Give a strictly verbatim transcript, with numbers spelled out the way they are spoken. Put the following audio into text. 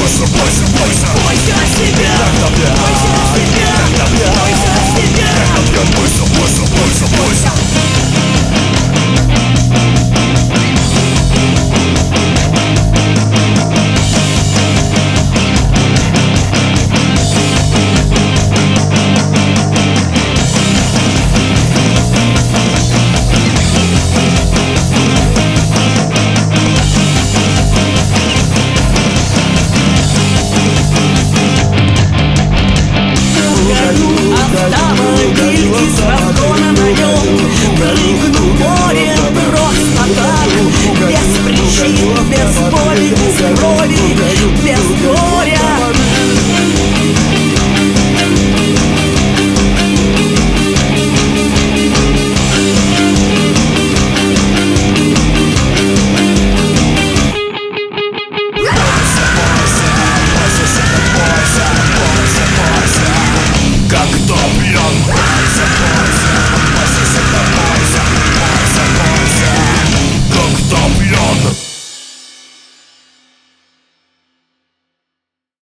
Бойся, бойся, бойся, бойся себя, вдохновляй, бойся себя, вдохновляй, бойся себя, вдохновляй. Бойся, бойся, бойся, бойся. Автомобиль из разгона на нем прыгну в море просто так, без причин, без боли, без крови.